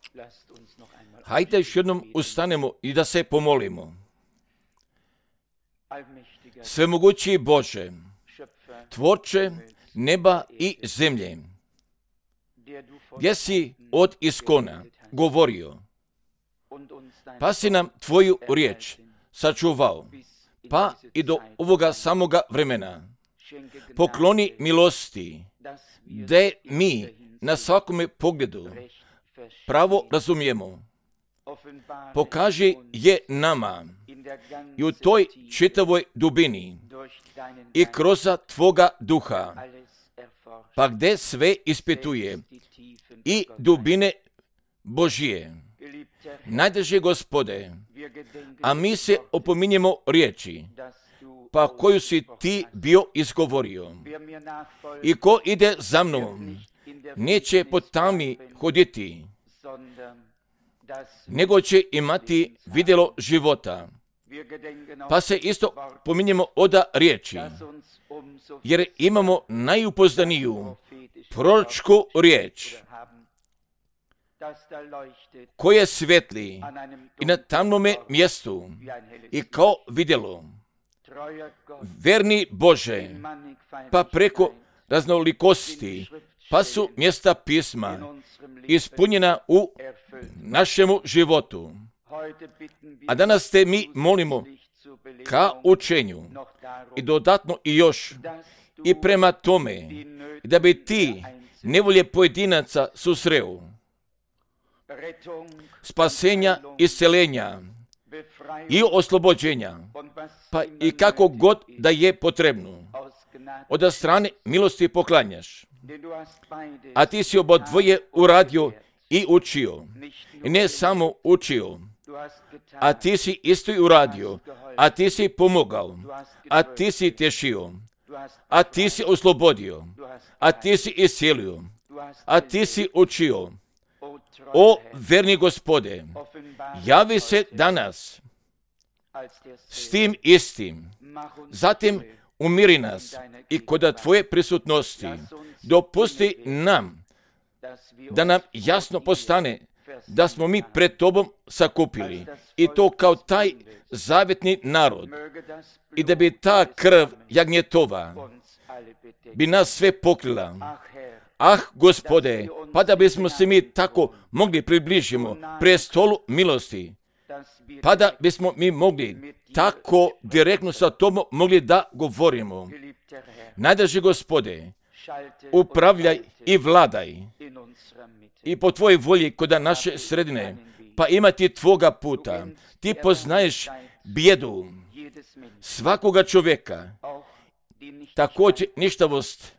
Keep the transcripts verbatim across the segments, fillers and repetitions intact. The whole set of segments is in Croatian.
Hajde još jednom ustanemo i da se pomolimo. Svemogući Bože, Tvorče neba i zemlje, gdje si od iskona govorio, pa si nam Tvoju riječ sačuvao, pa i do ovoga samoga vremena. Pokloni milosti, da mi na svakome pogledu pravo razumijemo. Pokaži je nama i u toj čitavoj dubini i kroz Tvoga duha, pa gdje sve ispituje i dubine Božije. Najdraži Gospode, a mi se opominjemo riječi, pa koju si Ti bio izgovorio. I ko ide za mnom, neće po tami hoditi, nego će imati vidjelo života. Pa se isto pominjemo oda riječi, jer imamo najupozdaniju proročku riječ, koje svetli i na tamnome mjestu i kao vidjelo. Verni Bože, pa preko raznolikosti, pa su mjesta pisma ispunjena u našemu životu. A danas te mi molimo ka učenju i dodatno i još i prema tome da bi Ti nevolje pojedinaca susreo, spasenja, isceljenja i oslobođenja, pa i kako god da je potrebno, od strane milosti poklanjaš. A Ti si oba dvoje uradio i učio. I ne samo učio, a Ti si isto i uradio, a Ti si pomogao, a Ti si tješio, a Ti si oslobodio, a Ti si iscelio, a Ti si učio. O verni Gospode, javi se danas s tim istim, zatim umiri nas i kod Tvoje prisutnosti dopusti nam da nam jasno postane da smo mi pred Tobom sakupili i to kao taj zavjetni narod i da bi ta krv jagnjetova bi nas sve pokrila. Ah, Gospode, pa da bismo se mi tako mogli približimo prestolu milosti, pa da bismo mi mogli tako direktno sa Tobom mogli da govorimo. Najdraži Gospode, upravljaj i vladaj i po Tvojoj volji kod naše sredine, pa imati Tvoga puta. Ti poznaješ bijedu svakoga čovjeka, također ništavost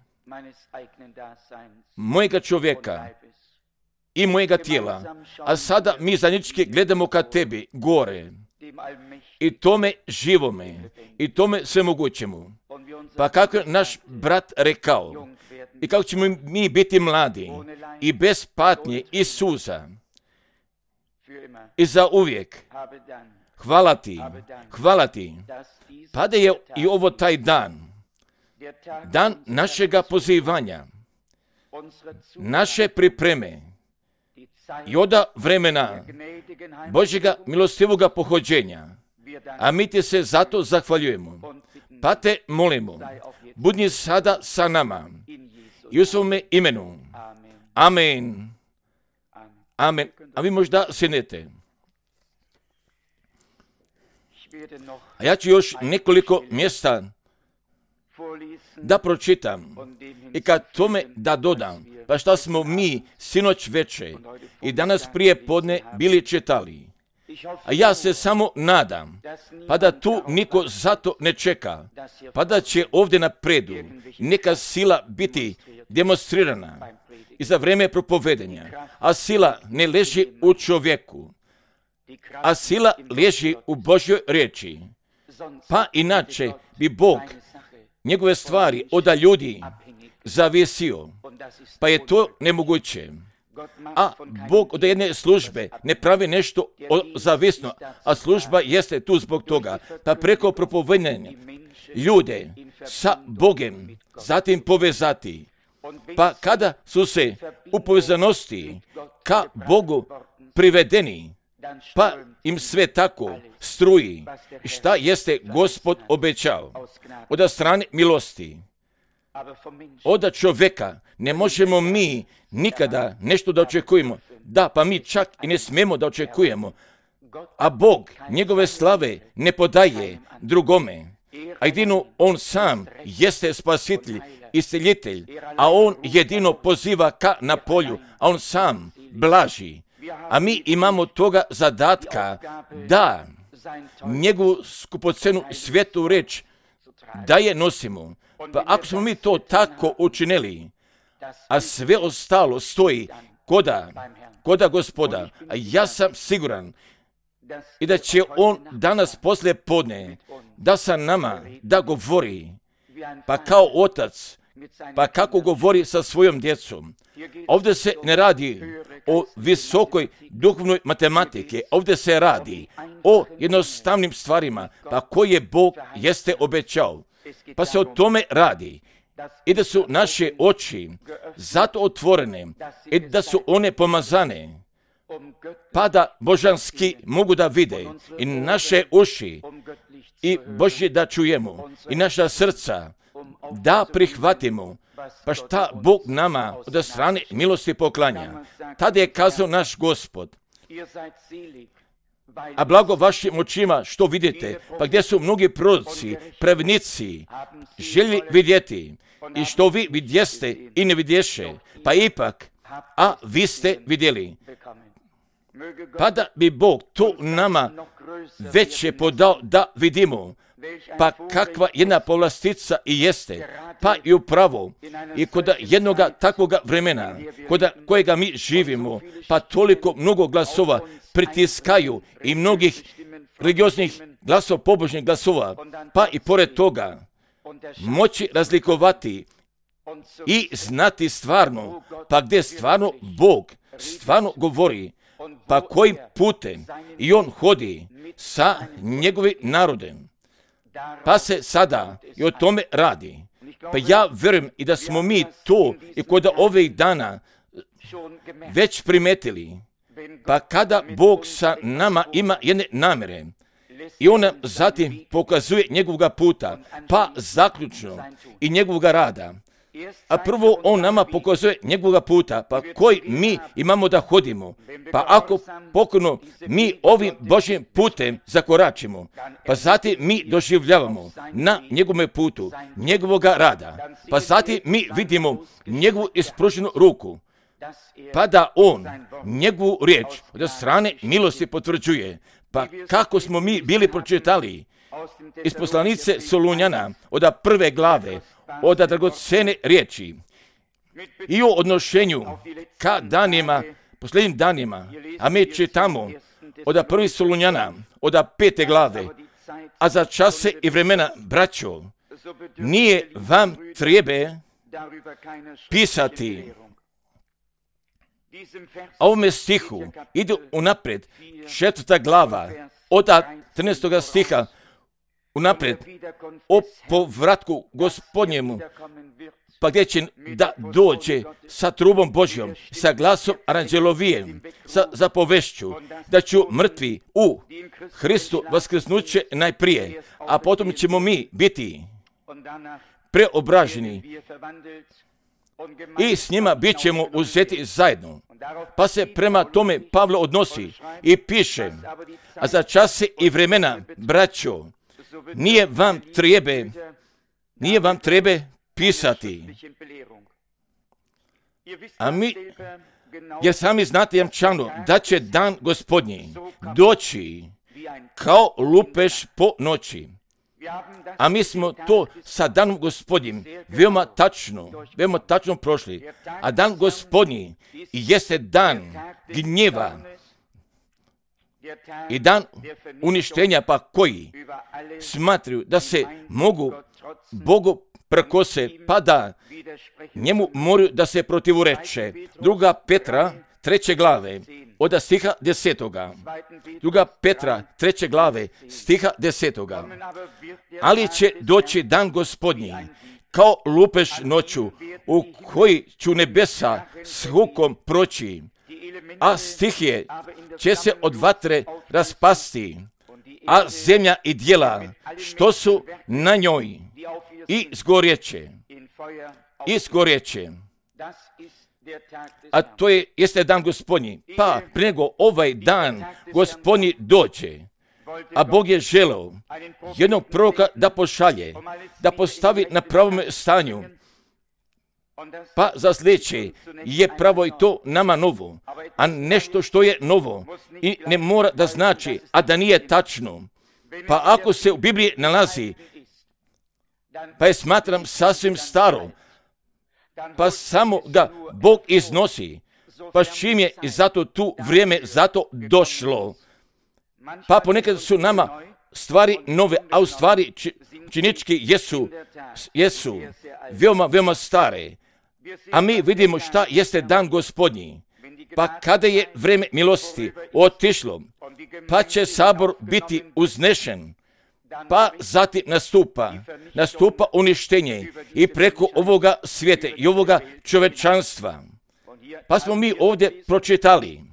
mojega čovjeka i mojega tijela. A sada mi zajednički gledamo ka Tebi gore i tome živome i tome svemogućemu. Pa kako je naš brat rekao i kako ćemo mi biti mladi i bez patnje i suza i za uvijek. Hvala Ti, hvala Ti. Pa da je i ovo taj dan, dan našega pozivanja, naše pripreme i oda vremena Božjega milostivoga pohođenja. A mi Ti se zato zahvaljujemo. Pa Te molimo, budni sada sa nama i u svome imenu. Amen. Amen. A vi možda sjednete. A ja ću još nekoliko mjesta da pročitam i kad tome da dodam, pa šta smo mi sinoć veče i danas prije podne bili čitali. A ja se samo nadam, pa da tu niko zato ne čeka, pa da će ovdje napredu neka sila biti demonstrirana i za vrijeme propovedenja. A sila ne leži u čovjeku, a sila leži u Božjoj riječi. Pa inače bi Bog njegove stvari od ljudi zavisio, pa je to nemoguće. A Bog od jedne službe ne pravi nešto zavisno, a služba jeste tu zbog toga, pa preko propovedenja ljude sa Bogem zatim povezati. Pa kada su se u povezanosti ka Bogu privedeni, pa im sve tako struji, šta jeste Gospod obećao od strane milosti. Od čovjeka ne možemo mi nikada nešto da očekujemo. Da, pa mi čak i ne smijemo da očekujemo. A Bog njegove slave ne podaje drugome. A jedino On sam jeste spasitelj, isceljitelj, a On jedino poziva ka na polju, a On sam blaži. A mi imamo toga zadatka da njegovu skupocenu svetu reč da je nosimo. Pa ako smo mi to tako učinili, a sve ostalo stoji koda, koda Gospoda, a ja sam siguran i da će On danas poslije podne da sa nama da govori, pa kao otac, pa kako govori sa svojom djecom. Ovdje se ne radi o visokoj duhovnoj matematike, ovdje se radi o jednostavnim stvarima, pa koje Bog jeste obećao. Pa se o tome radi i da su naše oči zato otvorene i da su one pomazane, pa da božanski mogu da vide i naše uši i Božje da čujemo i naša srca da prihvatimo, pa šta Bog nama od strane milosti poklanja. Tada je kazao naš Gospod, a blago vašim očima što vidite, pa gdje su mnogi proroci, pravnici, želi vidjeti i što vi vidjeste i ne vidješe, pa ipak, a vi ste vidjeli. Pa da bi Bog to nama veće podao da vidimo, pa kakva jedna povlastica i jeste, pa i upravo i kod jednoga takvoga vremena, kod kojega mi živimo, pa toliko mnogo glasova pritiskaju i mnogih religioznih glasova, pobožnih glasova, pa i pored toga moći razlikovati i znati stvarno, pa gdje stvarno Bog stvarno govori, pa kojim putem i On hodi sa njegovim narodem. Pa se sada i o tome radi. Pa ja vjerujem i da smo mi to i kod ovih dana već primetili. Pa kada Bog sa nama ima jedne namjere i On nam zatim pokazuje njegovoga puta, pa zaključno i njegovoga rada. A prvo On nama pokazuje njegovoga puta, pa koji mi imamo da hodimo. Pa ako pokorno mi ovim Božjim putem zakoračimo, pa zatim mi doživljavamo na njegovom putu njegovoga rada, pa zatim mi vidimo njegovu ispruženu ruku, pa da On njegovu riječ od strane milosti potvrđuje. Pa kako smo mi bili pročitali iz poslanice Solunjana od prve glave, od dragocene riječi i o odnošenju ka danima, posljednjim danima, a mi čitamo od prvi Solunjana, od pete glave, a za čase i vremena, braćo, nije vam treba pisati. A ovome stihu ide unaprijed četvrta glava od trinaestog stiha unaprijed o povratku Gospodnjemu, pa gdje će da dođe sa trubom Božjom, sa glasom aranđelovijem, sa zapovešću, da ću mrtvi u Hristu vaskrsnuće najprije, a potom ćemo mi biti preobraženi i s njima bit ćemo uzeti zajedno. Pa se prema tome Pavlo odnosi i piše, a za čase i vremena, braćo, nije vam treba, nije vam treba pisati. A mi, jer sami znate jamčano da će dan Gospodnji doći kao lupež po noći. A mi smo to sa danom Gospodnjim veoma tačno, veoma tačno prošli. A dan Gospodnji jeste dan gnjeva i dan uništenja, pa koji smatruju da se mogu Bogu prkose, pa da njemu moraju da se protivureče. Druga Petra, treće glave, od stiha desetoga. Druga Petra, treće glave, stiha desetoga. Ali će doći dan Gospodnji, kao lupež noću, u koji ću nebesa s hukom proći, a stihije će se od vatre raspasti, a zemlja i djela što su na njoj i zgorjeće, i zgorjeće. A to je, jeste dan Gospodnji. Pa prije nego ovaj dan Gospodnji dođe, a Bog je želeo jednog proroka da pošalje, da postavi na pravom stanju. Pa za sljedeće je pravo i to nama novo, a nešto što je novo i ne mora da znači, a da nije tačno. Pa ako se u Bibliji nalazi, pa je smatram sasvim staro, pa samo ga Bog iznosi, pa s čim je i zato tu vrijeme zato došlo. Pa ponekad su nama stvari nove, a u stvari činički jesu, jesu veoma, veoma stare. A mi vidimo šta jeste dan Gospodnji. Pa kada je vrijeme milosti otišlo, pa će sabor biti uznešen, pa zatim nastupa, nastupa uništenje i preko ovoga svijeta i ovoga čovečanstva. Pa smo mi ovdje pročitali,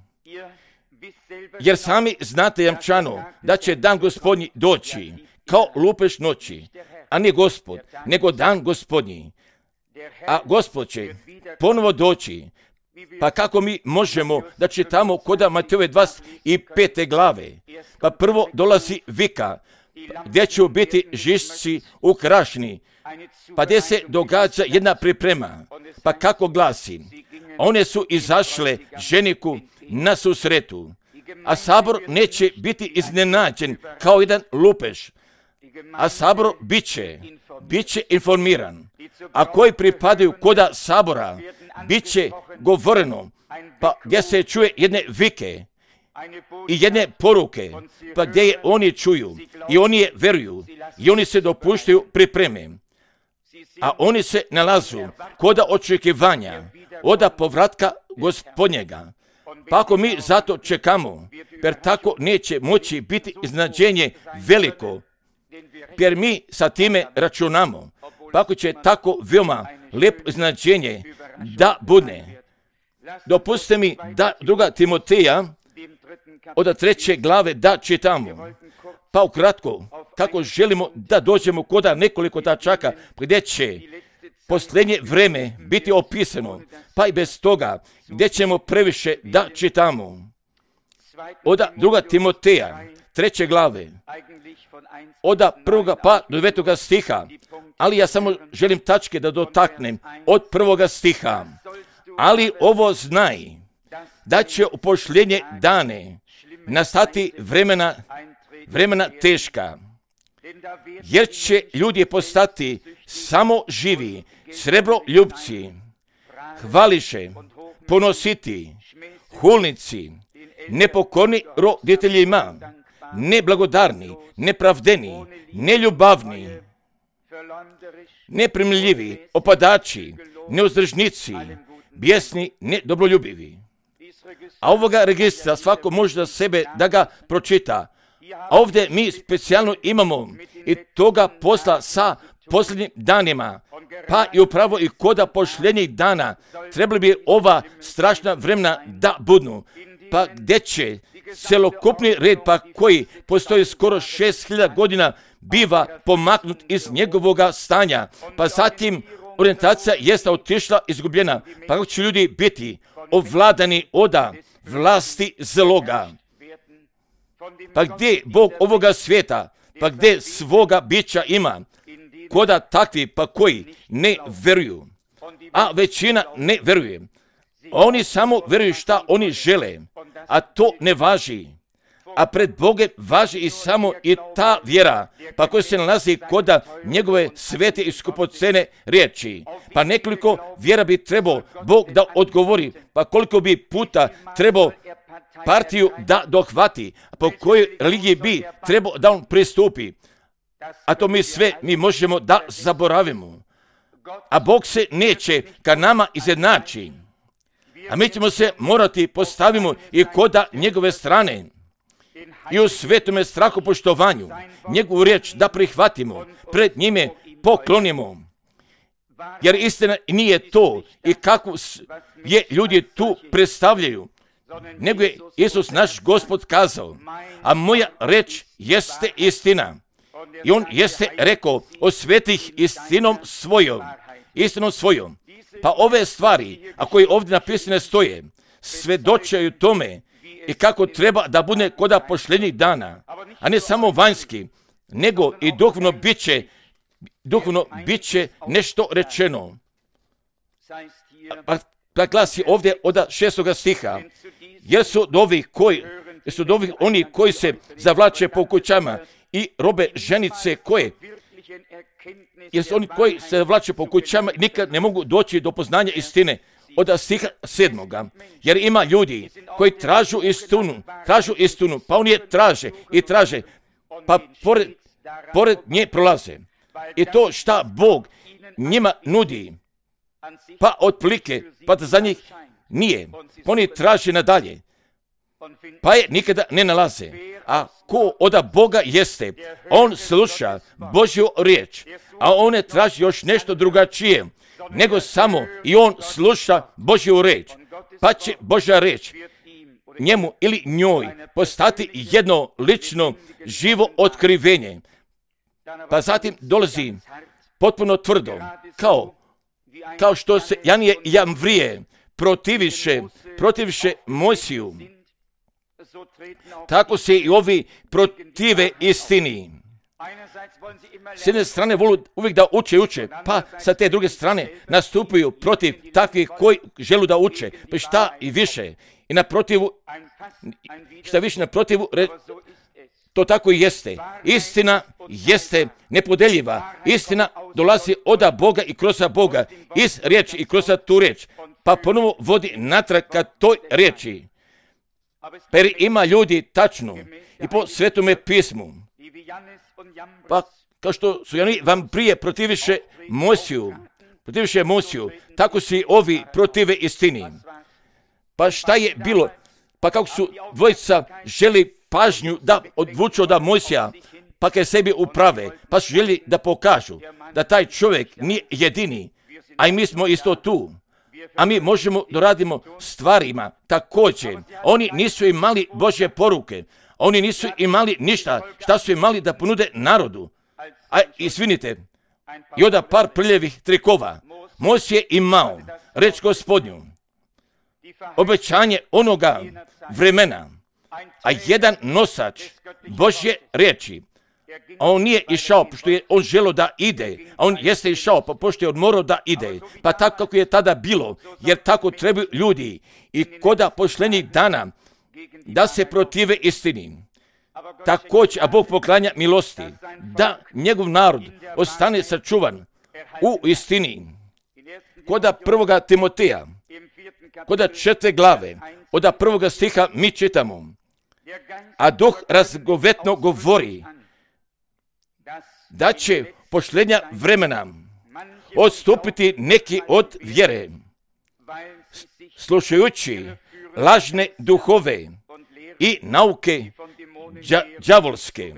jer sami znate jamčano da će dan Gospodnji doći kao lupež noći, a ne Gospod, nego dan Gospodnji. A Gospod će ponovo doći. Pa kako mi možemo da čitamo kod Matejove dvadeset pete glave? Pa prvo dolazi vika, gdje će biti žišci ukrašni, pa gdje se događa jedna priprema. Pa kako glasi? One su izašle ženiku na susretu, a sabor neće biti iznenađen kao jedan lupež, a sabor bit će, bit će informiran. A koji pripadaju koda sabora, bit će govoreno, pa gdje se čuje jedne vike i jedne poruke, pa gdje je oni čuju i oni je veruju i oni se dopuštaju pripreme. A oni se nalazu koda očekivanja oda povratka Gospodnjega. Pa ako mi zato čekamo, jer tako neće moći biti iznenađenje veliko, jer mi sa time računamo, pa ako će tako veoma lijepo iznenađenje da bude. Dopustite mi da druga Timoteja od treće glave da čitamo. Pa ukratko, kako želimo da dođemo koda nekoliko tačaka gdje će posljednje vrijeme biti opisano, pa i bez toga gdje ćemo previše da čitamo. Od druga Timoteja, treće glave, od prvoga pa do devetoga stiha, ali ja samo želim tačke da dotaknem od prvoga stiha. Ali ovo znaj, da će u posljednje dane nastati vremena, vremena teška, jer će ljudi postati samo živi, srebroljupci, hvališe, ponositi, hulnici, nepokorni roditeljima, neblagodarni, nepravdeni, neljubavni, neprimljivi, opadači, neuzdržnici, bijesni, nedobroljubivi. A ovoga registra svako može da sebe da ga pročita. A ovdje mi specijalno imamo i toga posla sa posljednjim danima, pa i upravo i koda posljednjih dana trebali bi ova strašna vremena da budnu, pa gdje će celokupni red, pa koji postoji skoro šest hiljada godina, biva pomaknut iz njegovoga stanja, pa zatim orijentacija jeste otišla, izgubljena, pa kako će ljudi biti ovladani oda vlasti zloga. Pa gdje Bog ovoga svijeta, pa gdje svoga bića ima, koda takvi pa koji ne veruju, a većina ne veruje. Oni samo veruju šta oni žele, a to ne važi. A pred Bogom važi i samo i ta vjera, pa koja se nalazi koda njegove svete i skupocene riječi. Pa nekoliko vjera bi trebao Bog da odgovori, pa koliko bi puta trebao partiju da dohvati, po kojoj religiji bi trebao da on pristupi. A to mi sve mi možemo da zaboravimo. A Bog se neće ka nama izjednači. A mi ćemo se morati postavimo i koda njegove strane. I u svetome strahopoštovanju njegovu riječ da prihvatimo, pred njime poklonimo. Jer istina nije to i kako je ljudi tu predstavljaju. nego je Isus naš Gospod kazao, a moja reč jeste istina. I on jeste rekao, osvetih istinom svojom, istinom svojom. Pa ove stvari, a koje ovdje napisane stoje, svedočaju tome i kako treba da bude koda pošljednjih dana, a ne samo vanjski, nego i duhovno biće, duhovno biće nešto rečeno. Pa, pa glasi ovdje od šestoga stiha, jer su dovi koji, jer su dovi oni koji se zavlače po kućama i robe ženice koje, jer su oni koji se zavlače po kućama i nikad ne mogu doći do poznanja istine. Od stiha sedmoga, jer ima ljudi koji tražu istinu, tražu istinu, pa oni je traže i traže, pa pored, pored nje prolaze. I to šta Bog njima nudi, pa otprilike, pa da za njih nije, pa oni traže nadalje, pa je nikada ne nalaze. A ko od Boga jeste, on sluša Božju riječ, a on ne traži još nešto drugačije, nego samo i on sluša Božju riječ, pa će Božja riječ njemu ili njoj postati jedno lično živo otkrivenje. Pa zatim dolazi potpuno tvrdo, kao, kao što se Janije i Jamvrije protiviše, protiviše Mojsiju, tako se i ovi protive istini. S jedne strane volu uvijek da uče i uče, pa sa te druge strane nastupaju protiv takvih koji želu da uče, pa šta i više. I naprotivu, šta više naprotivu, to tako i jeste. Istina jeste nepodeljiva. Istina dolazi od Boga i kroz Boga, iz riječi i kroz tu riječ, pa ponovo vodi natrag ka toj riječi. Pa ima ljudi tačno i po Svetome pismu. Pa kao što su oni vam prije protiviše Mojsiju, protiviše Mojsiju, tako su i ovi protive istini. Pa šta je bilo? Pa kako su dvojica želi pažnju da odvuču od Mojsija, pa kaj sebi uprave, pa su želi da pokažu da taj čovjek nije jedini, a i mi smo isto tu. A mi možemo da radimo stvarima također. Oni nisu imali Božje poruke, oni nisu imali ništa šta su imali da ponude narodu. A izvinite, i onda par prljevih trikova. Mojsije je imao reč Gospodnju, obećanje onoga vremena, a jedan nosač Božje riječi, a on nije išao, pošto je on želo da ide, a on jeste išao, pa pošto je odmorao da ide, pa tako kako je tada bilo, jer tako trebaju ljudi i koda pošljenih dana da se protive istini. Također, a Bog poklanja milosti, da njegov narod ostane sačuvan u istini. Koda prvoga Timoteja, koda četiri glave, od prvoga stiha mi čitamo, a Duh razgovetno govori da će pošljenja vremena odstupiti neki od vjere, slušajući lažne duhove i nauke đavolske.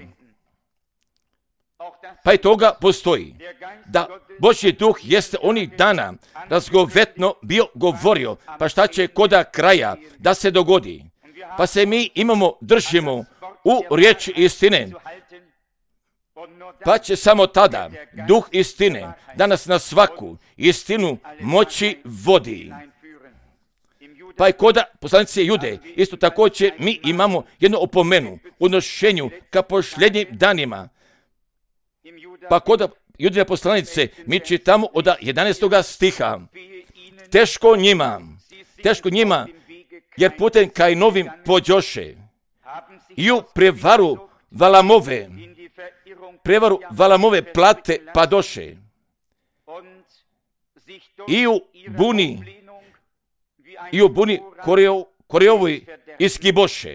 Pa i toga postoji, da Božji duh jeste onih dana razgovetno bio govorio, pa šta će koda kraja da se dogodi. Pa se mi imamo, držimo u riječi istine, pa će samo tada duh istine danas na svaku istinu moći vodi. Pa i koda poslanice Jude, isto također mi imamo jednu opomenu u odnošenju ka pošljednjim danima. Pa koda Judine poslanice mi čitamo od jedanaestoga stiha. Teško njima, teško njima, jer putem kaj novim pođoše i u prevaru Valamove, prevaru Valamove plate padoše i u buni, i u buni Koreovoj iskiboše.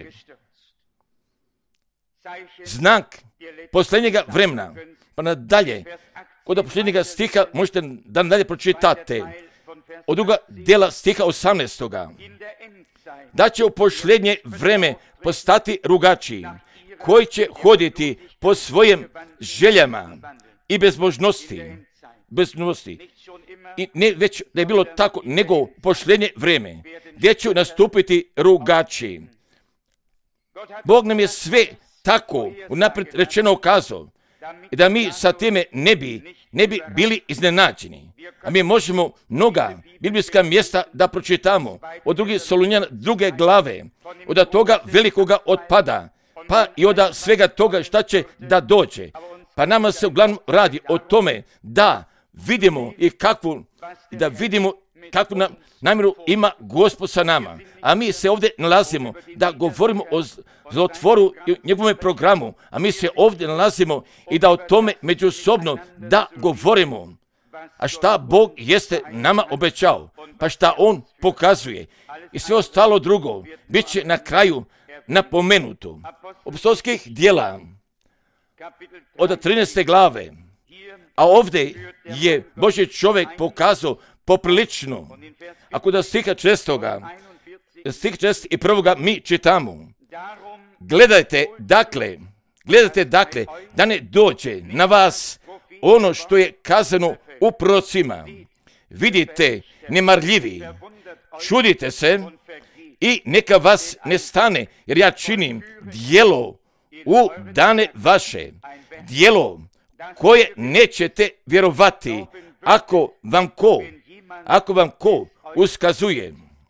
Znak posljednjega vremena, pa nadalje, kod posljednjega stiha možete da nadalje pročitate od druga dela stiha osamnaestoga. Da će u posljednje vreme postati rugači, koji će hoditi po svojim željama i bezbožnosti beznosti. I ne već da je bilo tako, nego pošljenje vrijeme, gdje će nastupiti rugači. Bog nam je sve tako unaprijed rečeno ukazao, i da mi sa time ne bi, ne bi bili iznenađeni. A mi možemo mnoga biblijska mjesta da pročitamo od drugih Solunjana, druge glave, od toga velikoga otpada, pa i od svega toga šta će da dođe. Pa nama se uglavnom radi o tome da vidimo i kakvu, da vidimo kakvu nam, namjeru ima Gospod sa nama. A mi se ovdje nalazimo da govorimo o zlotvoru i njegovom programu, a mi se ovdje nalazimo i da o tome međusobno da govorimo. A šta Bog jeste nama obećao, pa šta On pokazuje i sve ostalo drugo bit će na kraju napomenuto. Apostolskih djela od trinaeste glave, a ovdje je Božji čovjek pokazao poprilično. Ako da stiha čestoga, stih čest i prvoga mi čitamo. Gledajte dakle, gledajte dakle, da ne dođe na vas ono što je kazano u prorocima. Vidite nemarljivi, čudite se i neka vas ne stane, jer ja činim djelo u dane vaše, djelo koje nećete vjerovati ako vam ko, ako vam ko uskazuje.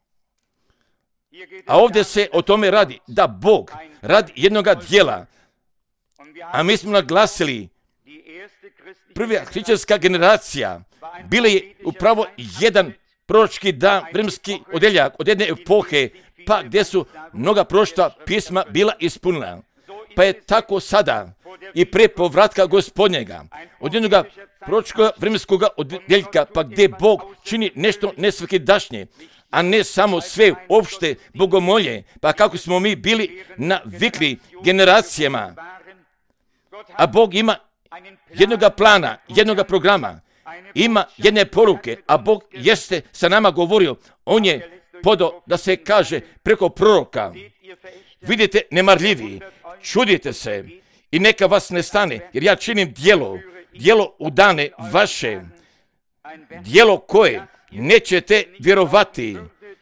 A ovdje se o tome radi, da Bog radi jednoga djela, a mi smo naglasili, prva hrišćanska generacija bila je upravo jedan proročki dan, vremenski odeljak od jedne epohe, pa gdje su mnoga proroštva pisma bila ispunila. Pa je tako sada i pre povratka Gospodnjega, od jednoga proročkog vremenskog odeljka, pa gdje Bog čini nešto nesvakidašnje, a ne samo sve opšte bogomolje, pa kako smo mi bili navikli generacijama. A Bog ima jednoga plana, jednoga programa, ima jedne poruke, a Bog jeste sa nama govorio, On je podao da se kaže preko proroka. Vidite nemarljivi, čudite se i neka vas ne stane, jer ja činim djelo, djelo u dane vaše, djelo koje nećete vjerovati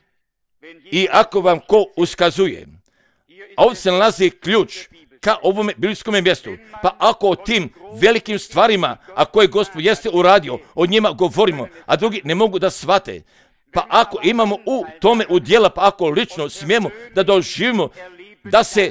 i ako vam ko uskazuje. A ovdje se nalazi ključ ka ovome biblijskom mjestu. Pa ako o tim velikim stvarima, a koje Gospod jeste uradio, o njima govorimo, a drugi ne mogu da shvate, pa ako imamo u tome udjela, pa ako lično smijemo da doživimo da se,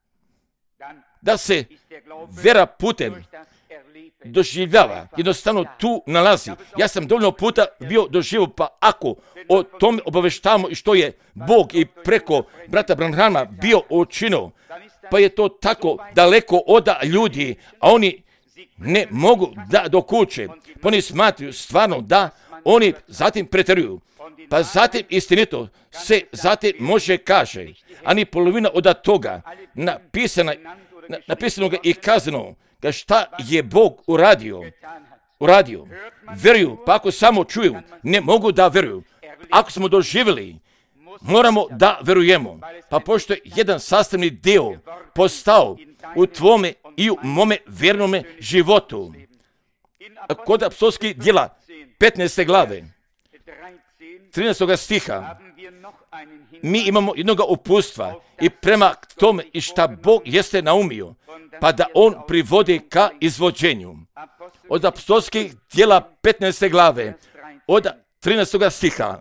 da se vera putem doživljava, jednostavno tu nalazi. Ja sam dovoljno puta bio doživio, pa ako o tome obaveštavamo i što je Bog i preko brata Branhama bio učinio, pa je to tako daleko od ljudi, a oni ne mogu da dokuče, pa oni smatruju stvarno da oni zatim pretjeruju. Pa zatim istinito se zatim može kaže, a ni polovina od toga napisana, napisanog i kazano, da šta je Bog uradio, uradio. Veruju, pa ako samo čuju, ne mogu da veruju. Ako smo doživjeli, moramo da verujemo. Pa pošto je jedan sastavni dio postao u tvome i u mome vjernome životu. Kod apostolskih djela petnaeste glave, trinaestog stiha, mi imamo jednoga upustva i prema tome i šta Bog jeste naumio, pa da On privodi ka izvođenju. Od apostolskih djela petnaeste glave, od trinaestog stiha.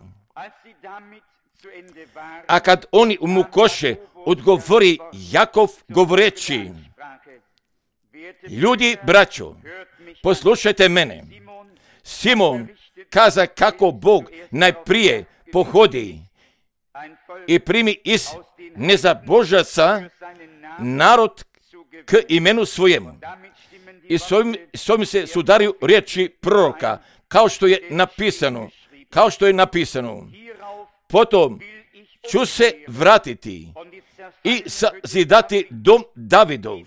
A kad oni umukoše, odgovori Jakov govoreći, ljudi, braćo, poslušajte mene. Simon kaza kako Bog najprije pohodi i primi iz nezabožaca narod k imenu svojemu. I s ovim, s ovim se sudariju riječi proroka, kao što je napisano, kao što je napisano. Potom ću se vratiti i sazidati dom Davidov,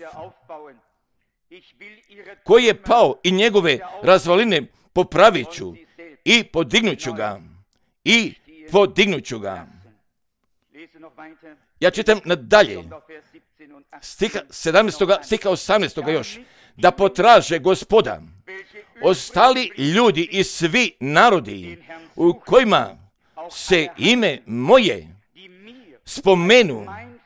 koji je pao, i njegove razvaline popravit ću i podignut ću ga, i podignut ću ga. Ja čitam nadalje, stiha sedamnaestog, stiha osamnaestog još, da potraže Gospoda, ostali ljudi i svi narodi u kojima se ime moje spomenu,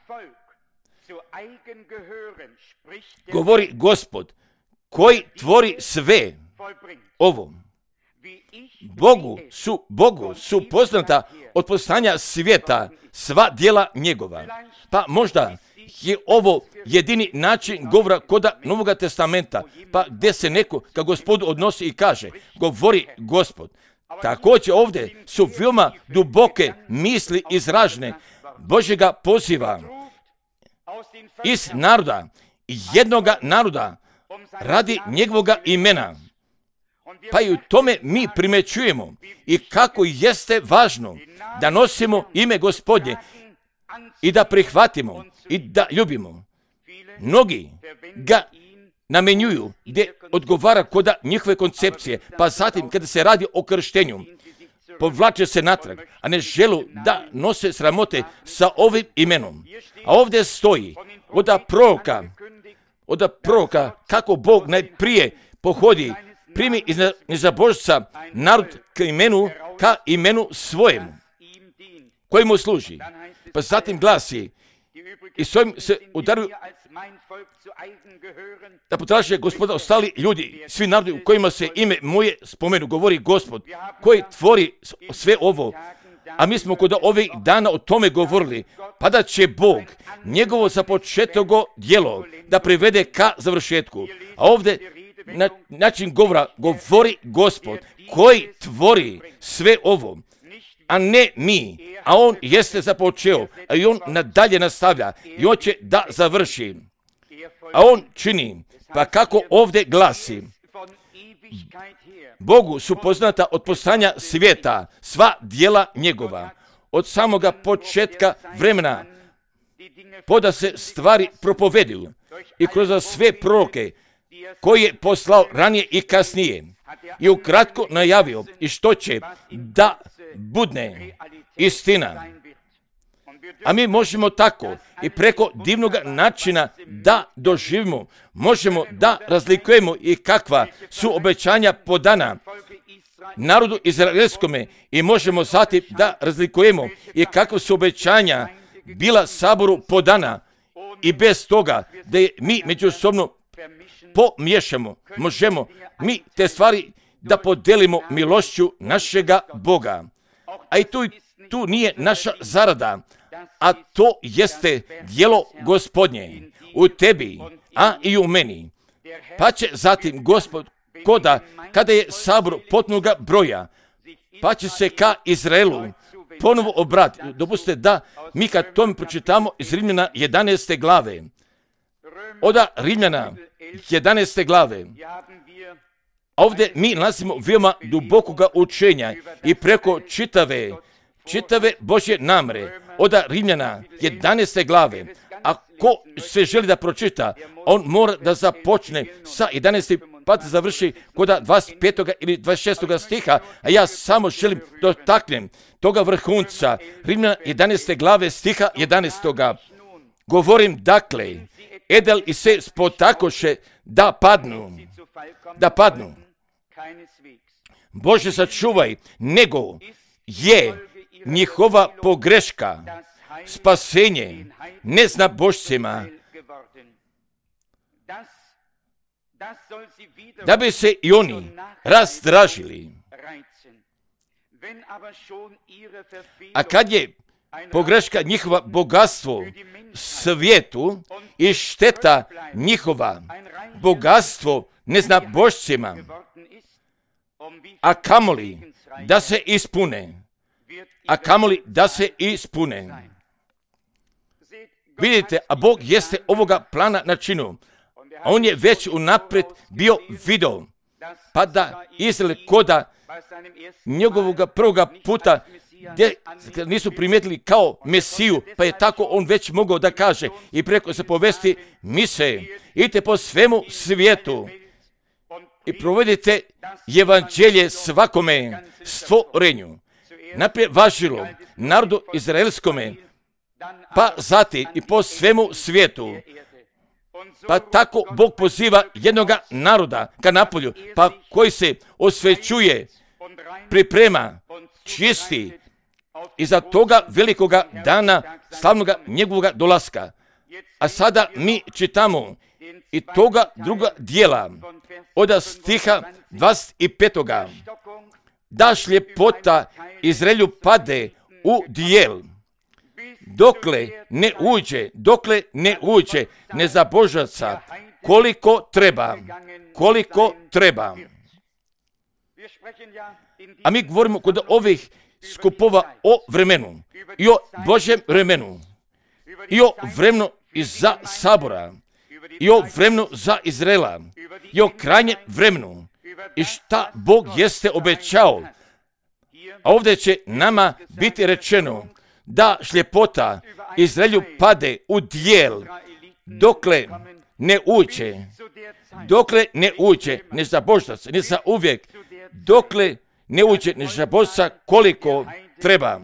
govori Gospod, koji tvori sve ovo. Bogu su, Bogu su poznata od postanja svijeta sva djela njegova. Pa možda je ovo jedini način govora koda Novoga testamenta, pa gdje se neko ka Gospodu odnosi i kaže, govori Gospod. Također ovdje su veoma duboke misli izražene Božjega poziva iz naroda, jednoga naroda, radi njegovoga imena. Pa i u tome mi primećujemo i kako jeste važno da nosimo ime Gospodnje i da prihvatimo i da ljubimo. Mnogi ga namenjuju gdje odgovara koda njihove koncepcije, pa zatim kada se radi o krštenju, povlače se natrag, a ne želu da nose sramote sa ovim imenom. A ovdje stoji od proroka, od proroka kako Bog najprije pohodi, primi iz nezabožca narod k imenu, ka imenu svojemu, kojemu služi. Pa zatim glasi, i s ovim se udaruju da potraže Gospoda ostali ljudi, svi narodi u kojima se ime moje spomenu, govori Gospod, koji tvori sve ovo. A mi smo kod ovih dana o tome govorili, pa da će Bog njegovo započetogo djelo da privede ka završetku. A ovdje na način govora govori Gospod, koji tvori sve ovo, a ne mi, a on jeste započeo, a i on nadalje nastavlja i on će da završi. A on čini, pa kako ovdje glasi, Bogu su poznata od postojanja svijeta sva djela njegova, od samoga početka vremena, poda se stvari propoveduju i kroz sve proroke koji je poslao ranije i kasnije i ukratko najavio i što će da budne istina. A mi možemo tako i preko divnog načina da doživimo, možemo da razlikujemo i kakva su obećanja podana narodu izraelskome i možemo zatim da razlikujemo i kakva su obećanja bila saboru podana i bez toga da je mi međusobno pomiješamo, možemo mi te stvari da podelimo milošću našega Boga. A i tu, tu nije naša zarada, a to jeste djelo Gospodnje u tebi, a i u meni. Pa će zatim Gospod koda, kada je sabor potpunoga broja, pa će se ka Izraelu ponovo obratiti. Dopustite da mi kad tome pročitamo iz Rimljana jedanaeste glave. Oda Rimljana jedanaeste glave. Ovdje mi nalazimo veoma dubokoga učenja i preko čitave, čitave Božje namre. Oda Rimljana jedanaeste glave. Ako se želi da pročita, on mora da započne sa jedanaestim pa da završi koda dvadeset petog ili dvadeset šestog stiha, a ja samo želim dotaknem toga vrhunca Rimljana jedanaeste glave stiha jedanaestog. Govorim dakle, Edel i se spotakoše da padnu, da padnu. Bože sačuvaj, nego je njihova pogreška, spasenje, ne zna Božcima, da bi se i oni razdražili. A kad je pogreška njihova bogatstvo svijetu i šteta njihova bogatstvo ne zna Božcima, a kamoli da se ispune, a kamoli da se ispune. Vidite, a Bog jeste ovoga plana načinu. On je već unaprijed bio video, pa da Izrael koda njegovoga prvoga puta gdje nisu primijetili kao Mesiju, pa je tako on već mogao da kaže i preko se povesti mise, idite po svemu svijetu i provedite evanđelje svakome stvorenju. Naprijed važilo narodu izraelskome, pa zatim i po svemu svijetu. Pa tako Bog poziva jednoga naroda ka napolju, pa koji se osvećuje, priprema, čisti iza toga velikoga dana slavnoga njegovoga dolaska. A sada mi čitamo i toga druga dijela od stiha dvadeset petoga da šljepota Izraelju pade u dijel, dokle ne uđe, dokle ne uđe nezabožaca, koliko treba, koliko treba. A mi govorimo kod ovih skupova o vremenu i o Božjem vremenu i o vremenu za sabora i o vremenu za Izraela i o krajnjem vremenu i šta Bog jeste obećao. A ovdje će nama biti rečeno da šljepota Izraelju pade u dijel dokle ne uđe, dokle ne uđe nezabožac, ne za uvijek, dokle ne uđe nezabožaca koliko treba.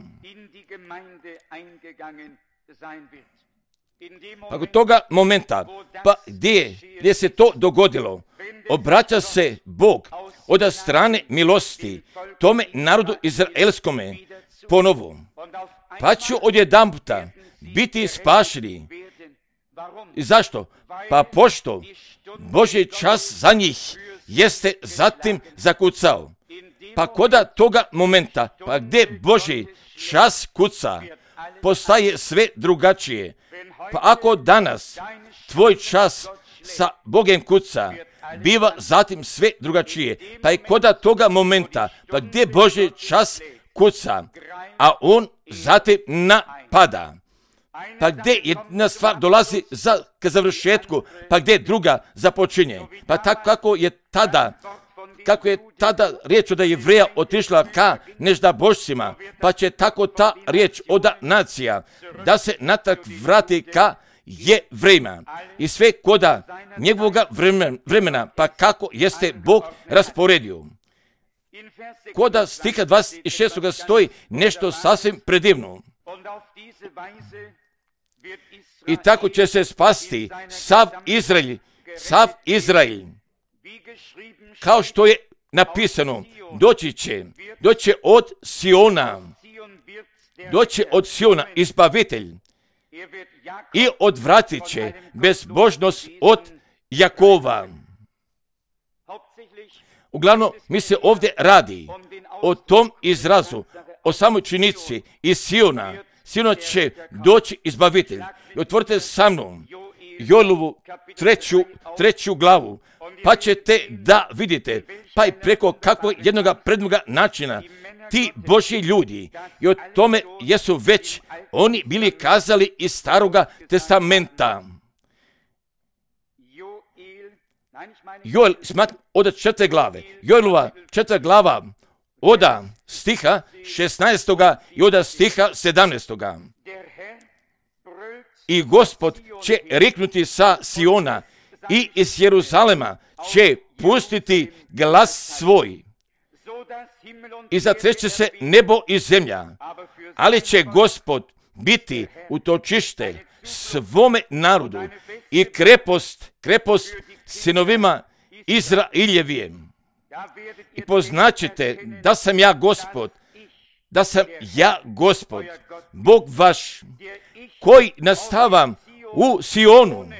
Pa kod toga momenta, pa gdje, gdje se to dogodilo, obraća se Bog od strane milosti tome narodu izraelskome ponovo. Pa će odjedanputa biti spašeni. I zašto? Pa pošto Božji čas za njih jeste zatim zakucao. Pa koda toga momenta, pa gdje Božji čas kuca, postaje sve drugačije. Pa ako danas tvoj čas sa Bogem kuca, biva zatim sve drugačije. Pa i koda toga momenta, pa gdje Božji čas kuca, a on zatim napada. Pa gdje jedna stvar dolazi za, k završetku, pa gdje druga započinje. Pa tako kako je tada, kako je tada riječ od Jevreja otišla ka neždabožcima, pa će tako ta riječ od nacija da se natrag vrati ka Jevrejima. I sve koda njegovoga vremena, pa kako jeste Bog rasporedio. Koda stiha dvadeset šestog stoji nešto sasvim predivno. I tako će se spasti sav Izrael, sav Izrael. Kao što je napisano, doći će, doći od Siona, doći od Siona izbavitelj i odvratit će bezbožnost od Jakova. Uglavnom, mi se ovdje radi o tom izrazu, o samoj činjenici iz Siona. Siona će doći izbavitelj. I otvorite sa mnom Joelovu treću, treću glavu, pa ćete da vidite, pa i preko kakvog jednoga prednoga načina ti Božji ljudi, i o tome jesu već oni bili kazali iz Staroga testamenta. Joel, smatram, od četvrte glave, Joelova četvrta glava, od stiha šesnaestoga i od stiha sedamnaestoga. I Gospod će riknuti sa Siona i iz Jeruzalema će pustiti glas svoj. I zatreće se nebo i zemlja, ali će Gospod biti utočište svome narodu i krepost, krepost sinovima Izraeljevijem. I poznaćete da sam ja Gospod, da sam ja Gospod, Bog vaš, koji nastavam u Sionu,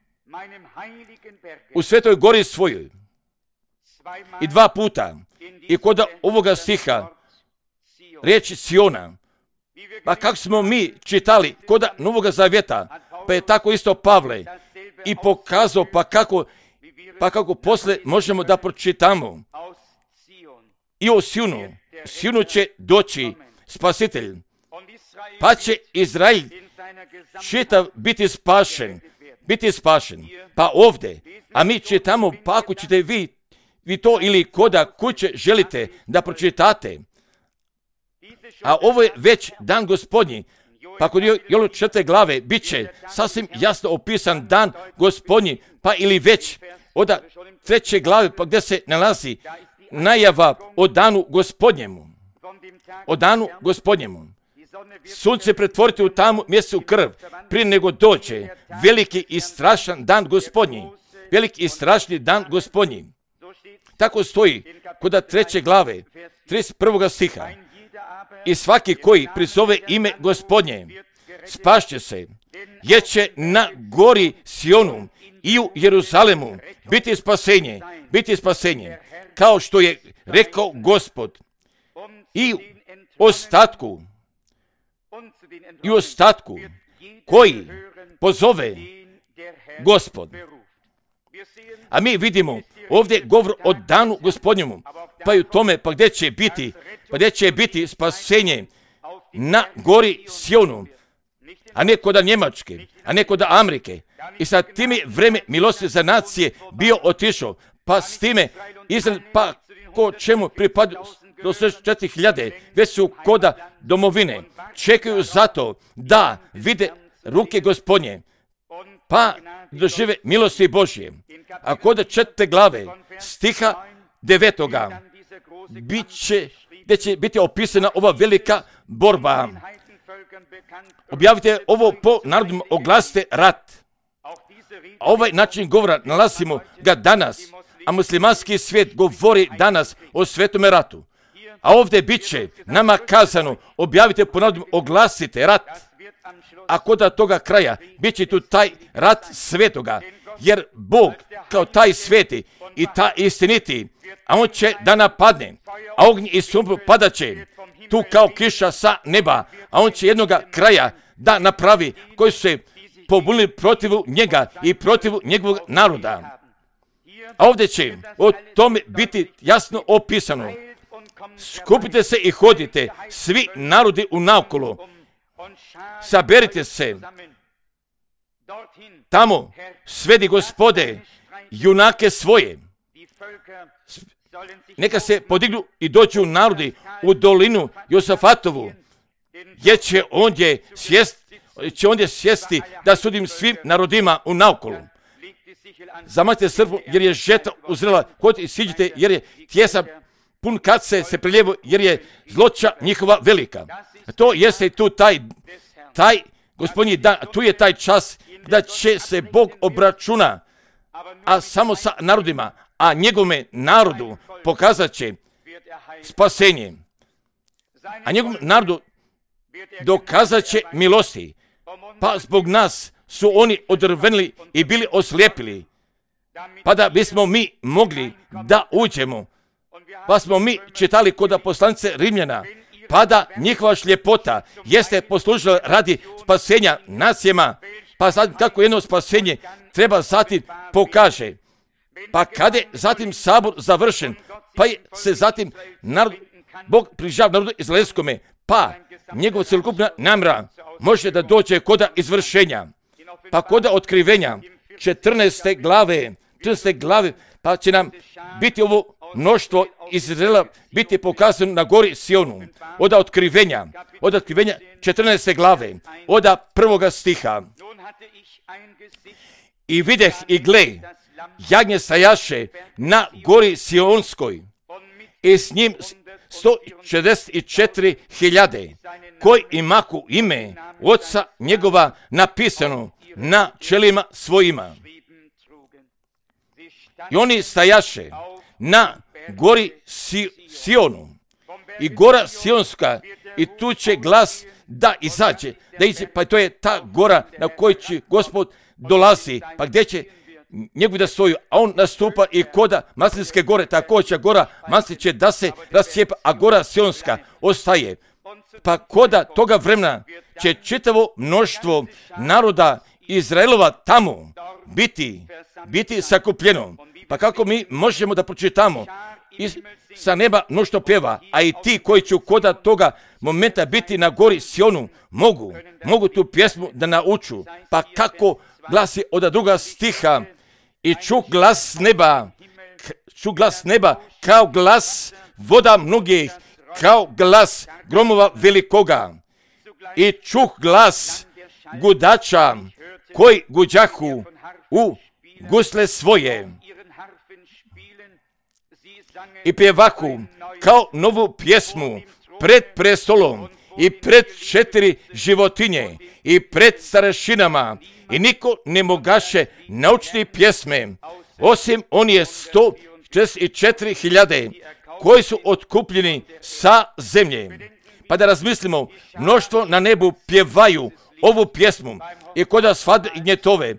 u svetoj gori svojoj. I dva puta, i kod ovoga stiha, riječ Siona, pa kako smo mi čitali kod Novoga Zavjeta, pa je tako isto Pavle i pokazao, pa kako, pa kako posle možemo da pročitamo i o Sionu. Sionu će doći spasitelj, pa će Izrael čitav biti spašen, biti spašen. Pa ovdje, a mi čitamo, pa ako ćete vi, vi to ili koda kuće želite da pročitate, a ovo je već dan Gospodnji, pa kod Joelove četvrte glave bit će sasvim jasno opisan dan Gospodnji, pa ili već od treće glave, pa gdje se nalazi najava o danu Gospodnjemu, o danu Gospodnjemu. sunce pretvoriti u tamu mjesecu krv, prije nego dođe veliki i strašan dan Gospodnji. Veliki i strašni dan Gospodnji. Tako stoji kod treće glave, trideset prvoga stiha. I svaki koji prizove ime Gospodnje, spašće se, jer će na gori Sionu i u Jeruzalemu biti spasenje, biti spasenje, kao što je rekao Gospod. I u ostatku, i u ostatku koji pozove Gospod. A mi vidimo ovdje govor o danu Gospodnjemu, pa i u tome, pa gdje će biti, pa gdje će biti spasenje na gori Sionu, a ne kod Njemačke, a ne kod Amerike. I sa time vreme milosti za nacije bio otišao, pa s time Izrael, pa ko čemu pripadaju do četiri hiljade, već su koda domovine, čekaju zato da vide ruke Gospodnje, pa dožive milosti Božje. A kod četvrte glave, stiha devetoga, bit će, gdje će biti opisana ova velika borba. Objavite ovo po narodima, oglasite rat. A ovaj način govora nalazimo ga danas, a muslimanski svijet govori danas o svetome ratu. A ovdje bit će nama kazano, objavite po narodima, oglasite rat. A kod toga kraja bit će tu taj rat svetoga, jer Bog kao taj sveti i ta istiniti, a on će da napadne, a ognj i sumpor padat će tu kao kiša sa neba, a on će jednoga kraja da napravi koji su se pobunili protiv njega i protiv njegovog naroda. A ovdje će o tome biti jasno opisano. Skupite se i hodite, svi narodi unaokolo. Saberite se tamo, svedi Gospode, junake svoje. Neka se podignu i dođu narodi u dolinu Josafatovu, jer će ondje sjesti, će ondje sjesti da sudim svim narodima unaokolo. Zamatite srpu, jer je žeta uzrela, hodite i siđite, jer je tjesan pun kace se priljevo, jer je zloća njihova velika. To jeste tu taj, taj Gospodnji dan, tu je taj čas da će se Bog obračuna, a samo sa narodima, a njegovome narodu pokazat će spasenje. A njegovom narodu dokazat će milosti, pa zbog nas su oni odrvenili i bili oslijepili, pa da bismo mi mogli da uđemo. Pa smo mi čitali kod poslanice Rimljana, pa da njihova šljepota jeste poslužila radi spasenja nacijama, pa sad kako jedno spasenje treba zatim pokaže. Pa kada je zatim sabor završen, pa je se zatim narod, Bog prižao narodu izraelskome, pa njegova cjelokupna namjera može da dođe koda izvršenja, pa koda otkrivenja četrnaeste glave, četrnaeste glave, pa će nam biti ovo mnoštvo Izraela biti pokazano na gori Sionu, od otkrivenja, od otkrivenja četrnaeste glave, od prvoga stiha. I videh i gle, jagnje stajaše na gori Sionskoj i s njim sto šezdeset četiri hiljade, koji imaku ime oca njegova napisano na čelima svojima. I oni stajaše na gori si, Sionu i gora Sionska, i tu će glas da izađe, da izađe, pa to je ta gora na kojoj će Gospod dolazi, pa gdje će njegov da stoju, a on nastupa i koda Maslinske gore, također gora Maslin će da se rascijepa, a gora Sionska ostaje. Pa koda toga vremena će čitavo mnoštvo naroda Izraelova tamo biti, biti sakupljeno. Pa kako mi možemo da pročitamo iz, sa neba mnoštvo pjeva, a i ti koji će koda toga momenta biti na gori Sionu, mogu, mogu tu pjesmu da nauču. Pa kako glasi od druga stiha, i čuh glas neba, čuh glas neba kao glas voda mnogih, kao glas gromova velikoga. I čuh glas gudača koji guđahu u gusle svoje. I pjevahu kao novu pjesmu pred prestolom i pred četiri životinje i pred starešinama i niko ne mogaše naučiti pjesme, osim oni je sto četrdeset četiri hiljade koji su otkupljeni sa zemlje. Pa da razmislimo, mnoštvo na nebu pjevaju ovu pjesmu i koda svadbe i gnjetove,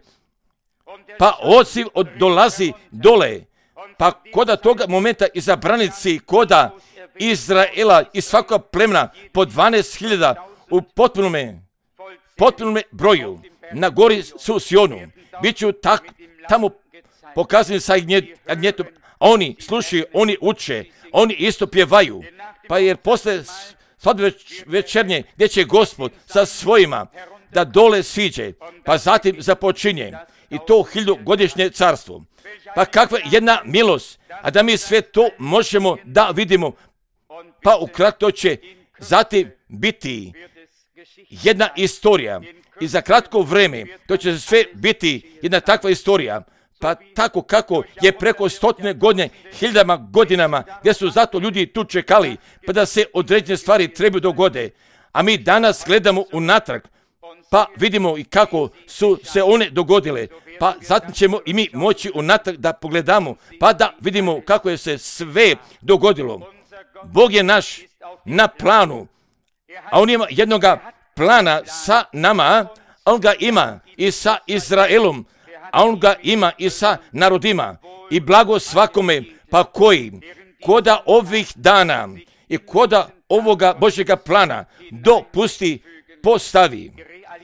pa odziv od dolazi dole, pa koda toga momenta izabranici koda Izraela i svakog plemena po dvanaest hiljada u potpunome, potpunome broju na gori su Sionu. Biću tak, tamo pokazani sa gnjetom, a oni slušaju, oni uče, oni isto pjevaju, pa jer posle svadbe večernje gdje će Gospod sa svojima da dole siđe, pa zatim započinje i to hiljadugodišnje carstvo. Pa kakva jedna milost, a da mi sve to možemo da vidimo, pa ukratko će zatim biti jedna istorija i za kratko vrijeme to će sve biti jedna takva istorija, pa tako kako je preko stotine godine, hiljadama godinama, gdje su zato ljudi tu čekali, pa da se određene stvari trebaju dogode, a mi danas gledamo unatrag, pa vidimo i kako su se one dogodile, pa zatim ćemo i mi moći unatrag da pogledamo, pa da vidimo kako je se sve dogodilo. Bog je naš na planu, a on ima jednoga plana sa nama, on ga ima i sa Izraelom, a on ga ima i sa narodima i blago svakome, pa koji koda ovih dana i koda ovoga Božjega plana dopusti, postavi.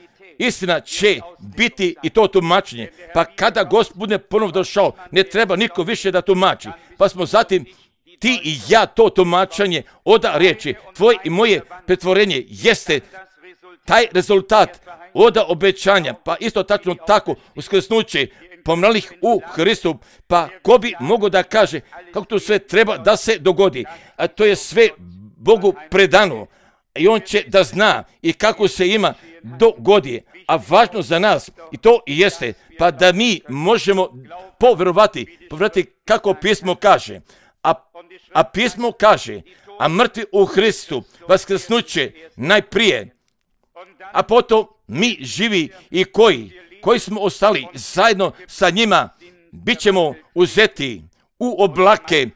Istina će biti i to tumačenje, pa kada Gospod bude ponovno došao, ne treba niko više da tumači, pa smo zatim ti i ja to tumačenje oda riječi, tvoje i moje pretvorenje jeste taj rezultat oda obećanja, pa isto tačno tako uskrsnuće pomralih u Hristu, pa ko bi mogao da kaže kako to sve treba da se dogodi, a to je sve Bogu predano i on će da zna i kako se ima dogodi, a važno za nas i to i jeste, pa da mi možemo povjerovati, povjerovati kako pismo kaže, a, a pismo kaže, a mrtvi u Hristu vaskrsnuće najprije, a potom mi živi i koji, koji smo ostali zajedno sa njima, bit ćemo uzeti u oblake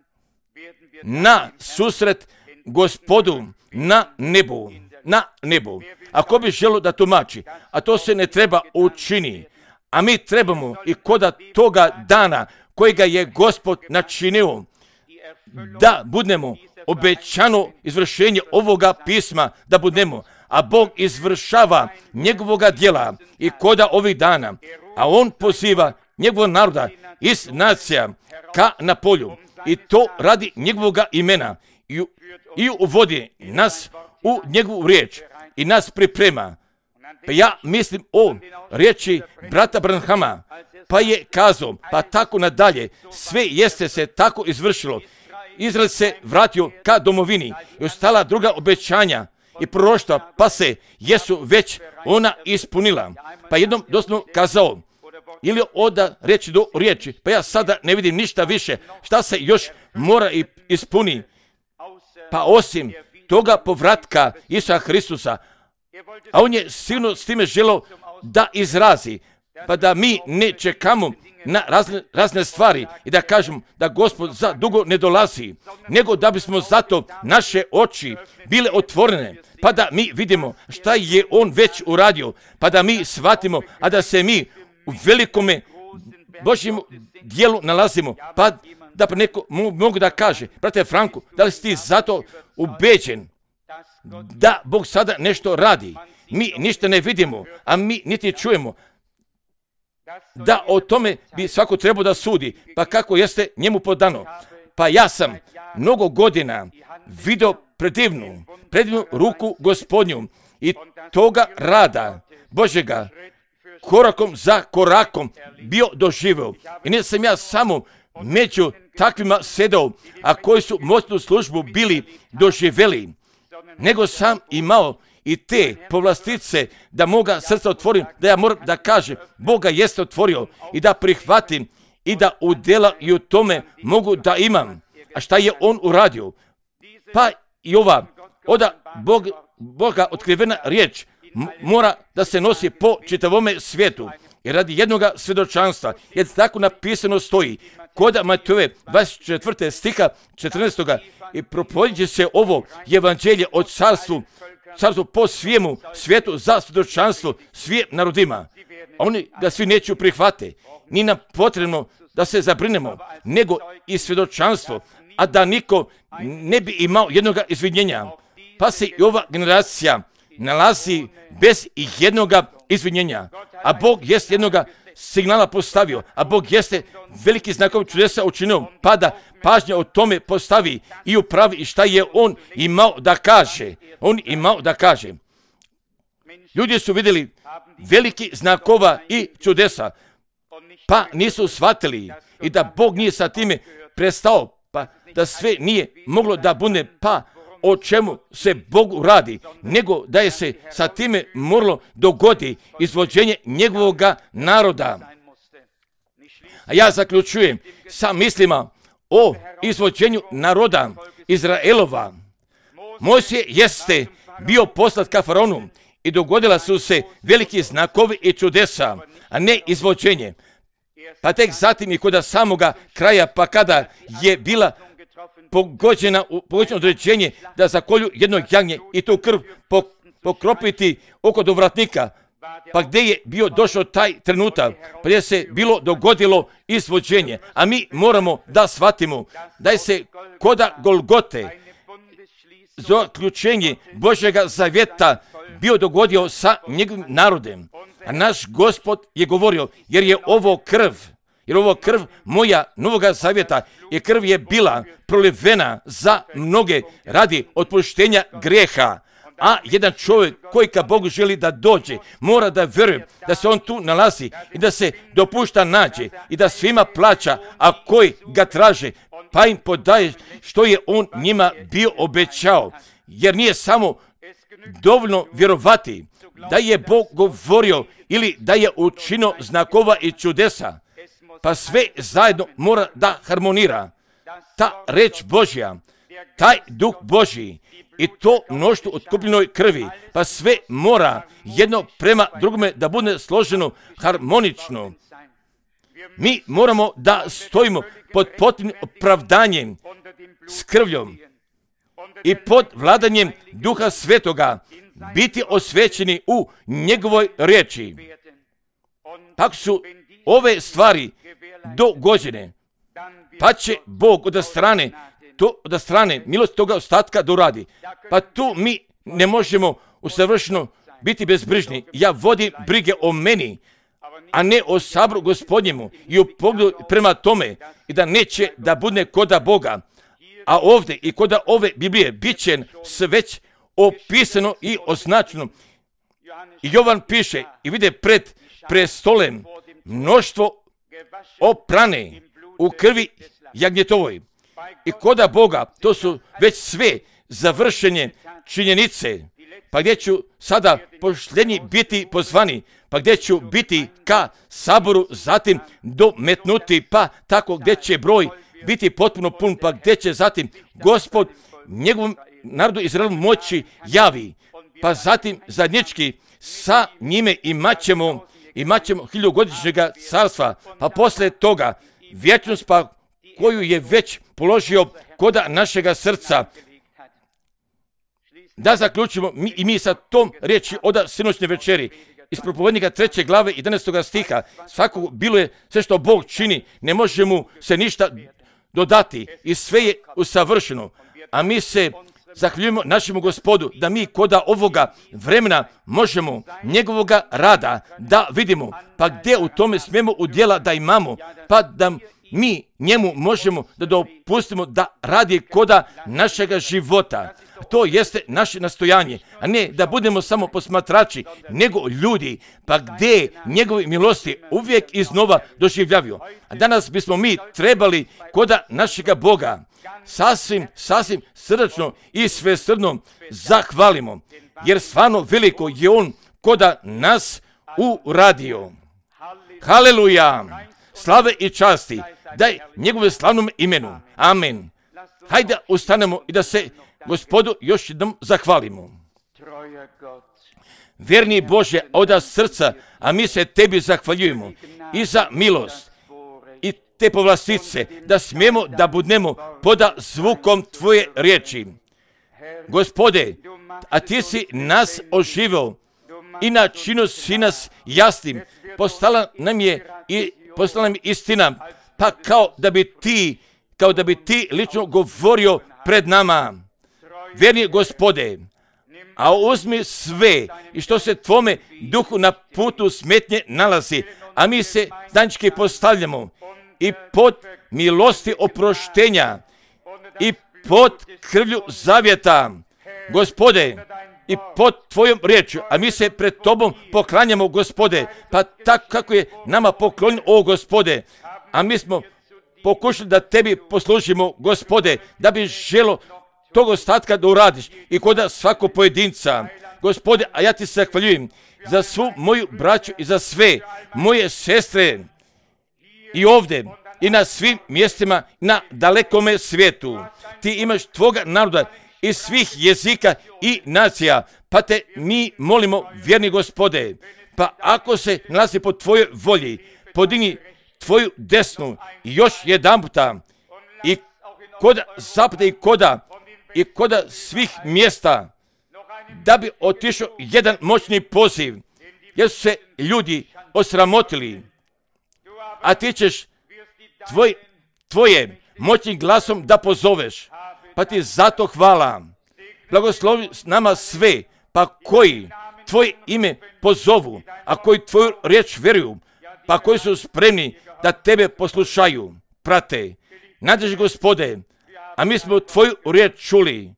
na susret Gospodu na nebu, na nebu. Ako bi želo da tumači, a to se ne treba učini, a mi trebamo i koda toga dana kojega je Gospod načinio, da budemo obećano izvršenje ovoga pisma, da budemo, a Bog izvršava njegovoga djela i koda ovih dana, a on poziva njegovog naroda iz nacija ka na polju i to radi njegovoga imena i, i uvodi nas u njegovu riječ i nas priprema. Pa ja mislim o riječi brata Branhama, pa je kazao, pa tako nadalje, sve jeste se tako izvršilo. Izrael se vratio ka domovini i ostala druga obećanja i proroštva, pa se jesu već ona ispunila. Pa jednom doslovno kazao, ili oda reći do riječi, pa ja sada ne vidim ništa više, šta se još mora ispuni, pa osim toga povratka Isusa Hristusa, a on je sigurno s time želeo da izrazi, pa da mi ne čekamo na razne, razne stvari i da kažemo da Gospod za dugo ne dolazi, nego da bismo zato naše oči bile otvorene, pa da mi vidimo šta je on već uradio, pa da mi shvatimo, a da se mi u velikome Božjem dijelu nalazimo, pa da pa neko mogu da kaže, brate Franku, da li si ti zato ubeđen da Bog sada nešto radi? Mi ništa ne vidimo, a mi niti čujemo. Da o tome bi svako trebao da sudi, pa kako jeste njemu podano. Pa ja sam mnogo godina vidio predivnu, predivnu ruku Gospodnju i toga rada Božjega korakom za korakom bio doživio. I ne sam ja samo među takvima sedao, a koji su moćnu službu bili doživjeli, nego sam imao i te povlastice da moga srca otvorim, da ja moram da kažem, Boga jeste otvorio i da prihvatim i da udjela i u tome mogu da imam. A šta je on uradio? Pa i ova, oda Bog, Boga otkrivena riječ m- mora da se nosi po čitavome svijetu. I radi jednoga svjedočanstva, jer tako napisano stoji, kod Matejove dvadeset četvrtog stiha četrnaestog i propovjedit se ovo evanđelje o carstvu, carstvu po svijemu svijetu za svjedočanstvo svim narodima. A oni ga svi neću prihvate. Nije nam potrebno da se zabrinemo, nego i svjedočanstvo, a da niko ne bi imao jednog izvinjenja. Pa se i ova generacija nalazi bez jednoga izvinjenja. A Bog jest jednoga signala postavio, a Bog jeste veliki znakom čudesa učinio, pa da pažnja o tome postavi i upravi i šta je on imao da kaže. On imao da kaže. Ljudi su vidjeli veliki znakova i čudesa, pa nisu shvatili i da Bog nije sa time prestao, pa da sve nije moglo da bude, pa o čemu se Bogu radi, nego da je se sa time moralo dogodi izvođenje njegovoga naroda. A ja zaključujem sa mislima o izvođenju naroda Izraelova. Mojsije jeste bio poslat ka faraonu i dogodila su se veliki znakovi i čudesa, a ne izvođenje. Pa tek zatim i kod samoga kraja, pa kada je bila pogođena, pogođeno određenje da zakolju jedno jagnje i tu krv pokropiti oko dovratnika, pa gdje je bio došao taj trenutak, pa gdje se bilo dogodilo izvođenje. A mi moramo da shvatimo da je se koda Golgote zaključenje Božjega zavjeta bio dogodio sa njegovim narodem. A naš Gospod je govorio, jer je ovo krv, jer ovo krv moja novoga zavjeta, jer krv je bila prolivena za mnoge radi otpuštenja grijeha. A jedan čovjek koji ka Bogu želi da dođe, mora da vjeruje da se on tu nalazi i da se dopušta nađe i da svima plaća, a koji ga traže, pa im podaje što je on njima bio obećao. Jer nije samo dovoljno vjerovati da je Bog govorio ili da je učinio znakova i čudesa, pa sve zajedno mora da harmonira. Ta reč Božja, taj duh Božji i to mnoštvo otkupljenoj krvi, pa sve mora jedno prema drugome da bude složeno harmonično. Mi moramo da stojimo pod potpunim opravdanjem s krvljom i pod vladanjem Duha Svetoga, biti osvećeni u njegovoj riječi. Tako su ove stvari dogođene, pa će Bog od strane, to od strane milosti toga ostatka doradi. Pa tu mi ne možemo usavršeno biti bezbrižni. Ja vodim brige o meni, a ne o sabru Gospodnjemu i u pogledu prema tome i da neće da bude koda Boga. A ovdje i koda ove Biblije bit će sve već opisano i označeno. I Jovan piše i vide pred prestolem mnoštvo oprane u krvi jagnjetovoj. I koda Boga to su već sve završenje činjenice, pa gdje ću sada posljednji biti pozvani, pa gdje ću biti ka saboru zatim dometnuti, pa tako gdje će broj biti potpuno pun, pa gdje će zatim Gospod njegovom narodu Izraelu moći javi, pa zatim zadnjički sa njime imat ćemo, imat ćemo hiljugodišnjega carstva, pa poslije toga vječnost pa koju je već položio koda našega srca. Da zaključimo mi, i mi sa tom riječi od sinoćne večeri iz Propovednika treće glave jedanaestog stiha. Svako bilo je sve što Bog čini, ne može mu se ništa dodati i sve je usavršeno. A mi se zahvaljujemo našemu Gospodu da mi koda ovoga vremena možemo njegovoga rada da vidimo, pa gdje u tome smijemo udjela da imamo, pa da mi njemu možemo da dopustimo da radi koda našega života. To jeste naše nastojanje, a ne da budemo samo posmatrači, nego ljudi, pa gdje njegove milosti uvijek iznova doživljavaju. A danas bismo mi trebali koda našega Boga sasvim, sasvim srdačno i svesrdno zahvalimo, jer stvarno veliko je on koda nas uradio. Haleluja! Slave i časti, daj njegove slavnom imenu. Amen. Hajde ustanemo i da se Gospodu još jednom zahvalimo. Vjerni Bože, od srca, a mi se Tebi zahvaljujemo i za milost i te povlastice, da smijemo da budemo poda zvukom Tvoje riječi. Gospode, a Ti si nas oživio i načinio si nas jasnim. Postala nam je i postala nam istina, pa kao da bi Ti, kao da bi Ti lično govorio pred nama. Vjerni Gospode, a uzmi sve i što se Tvome duhu na putu smetnje nalazi, a mi se dančki postavljamo i pod milosti oproštenja i pod krvlju zavjeta, Gospode, i pod Tvojom riječju, a mi se pred Tobom poklanjamo, Gospode, pa tako kako je nama poklonjen, o Gospode, a mi smo pokušali da Tebi poslužimo, Gospode, da bi želo tog ostatka da uradiš i kod svakog pojedinca. Gospode, a ja Ti se zahvaljujem za svu moju braću i za sve moje sestre i ovdje i na svim mjestima na dalekome svijetu. Ti imaš Tvoga naroda iz svih jezika i nacija, pa Te mi molimo, vjerni Gospode, pa ako se nalazi po Tvojoj volji, podigni Tvoju desnu i još jedan puta i koda zapada i koda i koda svih mjesta, da bi otišao jedan moćni poziv, jer su se ljudi osramotili, a Ti ćeš tvoj, Tvoje moćnim glasom da pozoveš, pa Ti zato hvala. Blagoslovi nama sve, pa koji Tvoje ime pozovu, a koji Tvoju riječ vjeruju, pa koji su spremni da Tebe poslušaju, prate. Nadježi, Gospode, a mi smo Tvoju riječ čuli,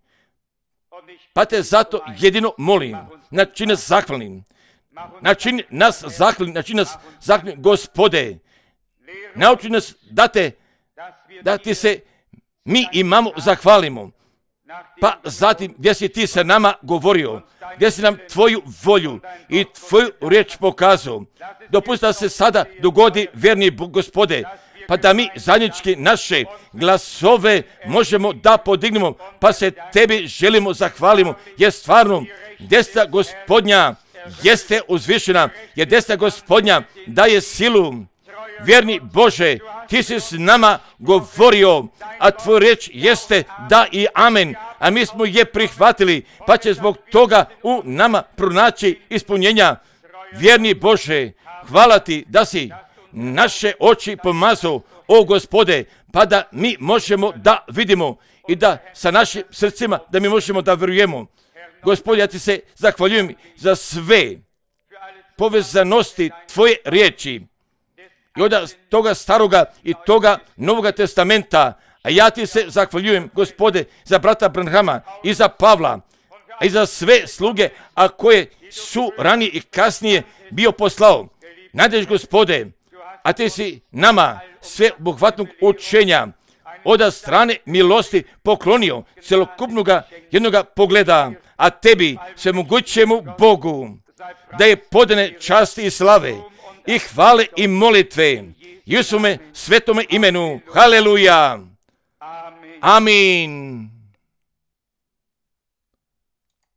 pa Te zato jedino molim, načini nas zahvalnim, načini nas zahvalnim, načini nas zahvalnim, Gospode, nauči nas da Te, da Ti se mi imamo zahvalimo, pa zatim gdje si Ti sa nama govorio, gdje si nam Tvoju volju i Tvoju riječ pokazao. Dopusti da se sada dogodi, vjerni Gospode, pa da mi zajednički naše glasove možemo da podignemo, pa se Tebi želimo zahvalimo, jer stvarno desna Gospodnja jeste uzvišena, jer desna Gospodnja daje silu. Vjerni Bože, Ti si s nama govorio, a Tvoj riječ jeste da i amen, a mi smo je prihvatili, pa će zbog toga u nama pronaći ispunjenja. Vjerni Bože, hvala Ti da si naše oči pomazao, o Gospode, pa da mi možemo da vidimo i da sa našim srcima da mi možemo da vjerujemo. Gospode, ja Ti se zahvaljujem za sve povezanosti Tvoje riječi i od toga staroga i toga Novoga testamenta, a ja Ti se zahvaljujem, Gospode, za brata Branhama i za Pavla, a i za sve sluge, a koje su ranije i kasnije bio poslao. Nadješ, Gospode, a Ti si nama sve obuhvatnog učenja od strane milosti poklonio celokupnoga jednoga pogleda, a Tebi, svemogućemu Bogu, da je podane časti i slave i hvale i molitve i u svome svetome imenu. Haleluja. Amin.